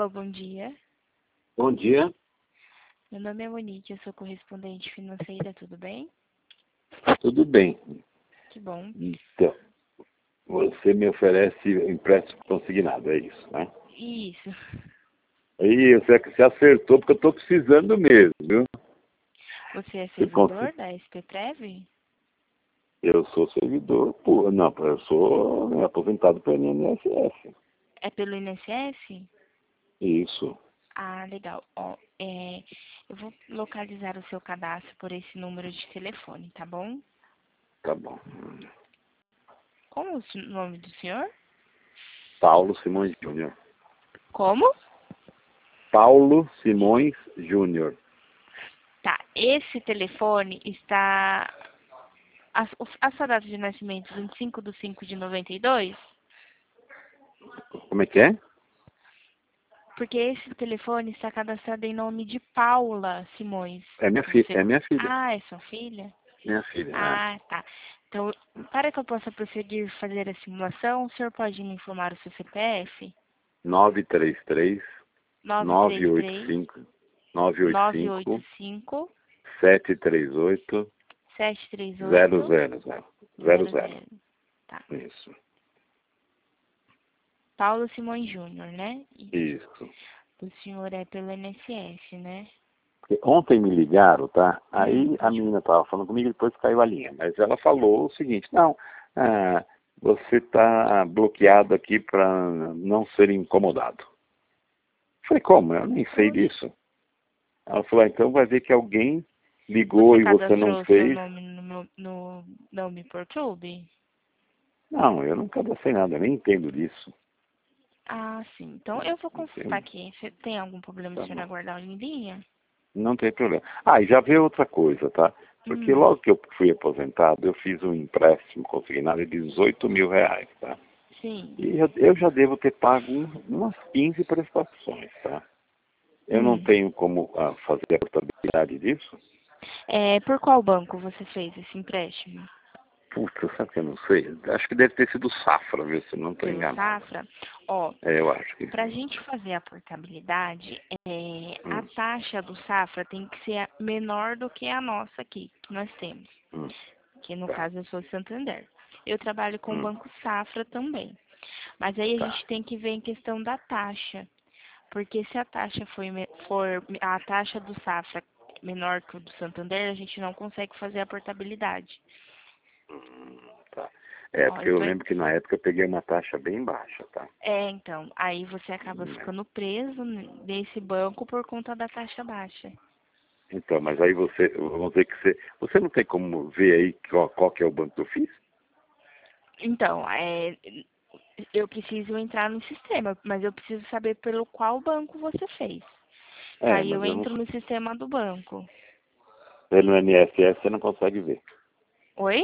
Alô, bom dia. Bom dia, Meu nome é Monique, eu sou correspondente financeira, tudo bem? tudo bem. Que bom. Então, você me oferece empréstimo consignado, é isso, né? Isso. Aí você acertou, porque eu estou precisando mesmo, viu? Você é Você servidor da SPTrev? Eu sou servidor, não, eu sou aposentado pelo INSS. É pelo INSS? Isso, Ah, legal. Ó, eu vou localizar o seu cadastro por esse número de telefone, tá bom? tá bom. Como o nome do senhor? Paulo Simões Júnior. Como? Paulo Simões Júnior. Tá, esse telefone está... A sua data de nascimento, 25/5/92? Como é que é? Porque esse telefone está cadastrado em nome de Paula Simões. É minha filha, Você... é minha filha. Ah, é sua filha? Minha filha, Ah, tá. Então, para que eu possa prosseguir fazer a simulação, o senhor pode me informar o seu CPF? 933 933 985 985 985 738 738 0000. 00. Tá. Isso. Paulo Simões Júnior, né? Isso. O senhor é pelo INSS, né? Porque ontem me ligaram, tá? Aí a Pode. menina estava falando comigo e depois caiu a linha. Mas ela falou o seguinte, não, você está bloqueado aqui para não ser incomodado. Eu falei, como? Eu nem sei Poxa. disso. Ela falou, então vai ver que alguém ligou Você e você não cadastrou seu fez. nome no Nome por Clube? Não, eu não cadastrei nada, eu nem entendo disso. Ah, sim. Então eu vou consultar Entendo. aqui. Você tem algum problema, Tá senhor, bom. aguardar em linha? Não tem problema. Ah, e já veio outra coisa, tá? Porque Hum, logo que eu fui aposentado, eu fiz um empréstimo consignado de R$ 18.000, tá? sim. E eu já devo ter pago umas 15 prestações, tá? Eu não Hum. tenho como fazer a portabilidade disso. Por qual banco você fez esse empréstimo? Puta, sabe que eu não sei? Acho que deve ter sido Safra, viu? Se eu não estou Pelo enganado. Safra? Ó, Eu acho que para a sim. gente fazer a portabilidade, a Hum, taxa do Safra tem que ser menor do que a nossa aqui, que nós temos. hum, Que no tá, caso eu sou Santander. Eu trabalho com o hum, Banco Safra também. Mas aí a tá. gente tem que ver em questão da taxa. Porque se a taxa for a taxa do Safra menor que o do Santander, a gente não consegue fazer a portabilidade. Tá. Ó, Porque eu eu tô... lembro que na época eu peguei uma taxa bem baixa, tá? Então, aí você acaba ficando preso nesse banco por conta da taxa baixa. Então, mas aí vamos dizer que você não tem como ver aí qual que é o banco que eu fiz? Então, eu preciso entrar no sistema, mas eu preciso saber pelo qual banco você fez. Aí eu Mas eu não entro no sistema do banco. sei. No INSS você não consegue ver. Oi?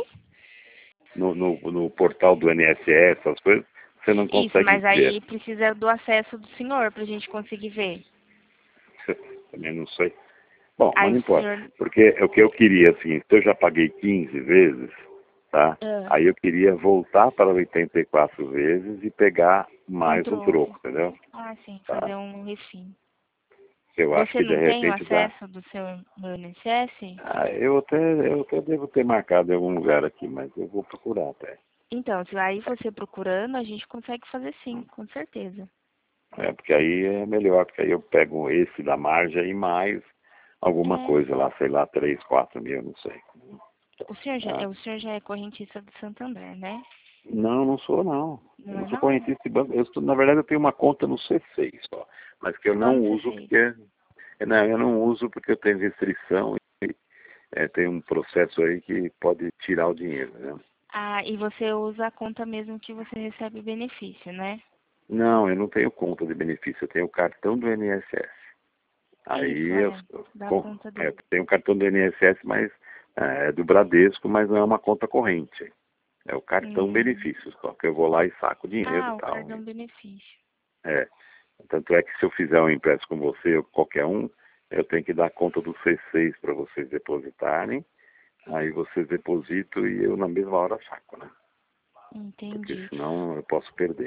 No portal do INSS, essas coisas, você não Isso, consegue mas ver. aí precisa do acesso do senhor pra gente conseguir ver. Também não sei. Bom, mas Aí não o importa. senhor. Porque o que eu queria, assim, se eu já paguei 15 vezes, tá? Ah, Aí eu queria voltar para 84 vezes e pegar um mais um troco. troco, entendeu? Ah, sim, Tá? fazer um refim. Eu acho Você que de não tem o repente dá. acesso do seu do INSS? Eu até devo ter marcado em algum lugar aqui, mas eu vou procurar até. Então, se aí você procurando, a gente consegue fazer sim, com certeza. Porque aí é melhor, porque aí eu pego esse da margem e mais alguma É, coisa lá, sei lá, 3, 4 mil, não sei. Tá? o senhor já é correntista do Santander, né? Não, não sou não. Eu Não não é sou não? correntista de banco. Na verdade, eu tenho uma conta no C6 só, mas que eu Só não no uso C6. porque não, eu não uso porque eu tenho restrição e tem um processo aí que pode tirar o dinheiro, né? Ah, e você usa a conta mesmo que você recebe benefício, né? Não, eu não tenho conta de benefício, eu tenho o cartão do INSS. É Aí isso, da conta eu dele. tenho o cartão do INSS, mas é do Bradesco, mas não é uma conta corrente. É o cartão Hum. benefícios, só que eu vou lá e saco dinheiro e Ah, o tal. cartão benefício. É. Tanto é que se eu fizer um empréstimo com você ou com qualquer um, eu tenho que dar a conta do C6 para vocês depositarem. Aí vocês depositam e eu na mesma hora saco, né? Porque Entendi. senão eu posso perder.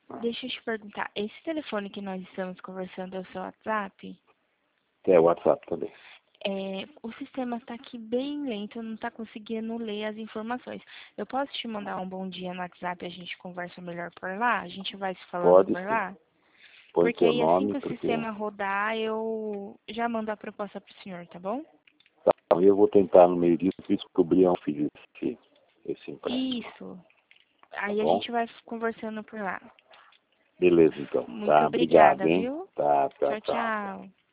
Deixa eu te perguntar, esse telefone que nós estamos conversando é o seu WhatsApp? É o WhatsApp também. O sistema está aqui bem lento, não está conseguindo ler as informações. Eu posso te mandar um bom dia no WhatsApp e a gente conversa melhor por lá? A gente vai se falando Pode por sim. lá? Põe Porque teu aí assim nome, que o porque sistema rodar, eu já mando a proposta para o senhor, tá bom? tá, eu vou tentar no meio disso descobrir onde fiz esse empréstimo. Isso. Tá Aí a bom? gente vai conversando por lá. Beleza, então. Muito Tá, obrigado, obrigada, hein? viu? Tá, tchau, Tchau, tchau. tchau.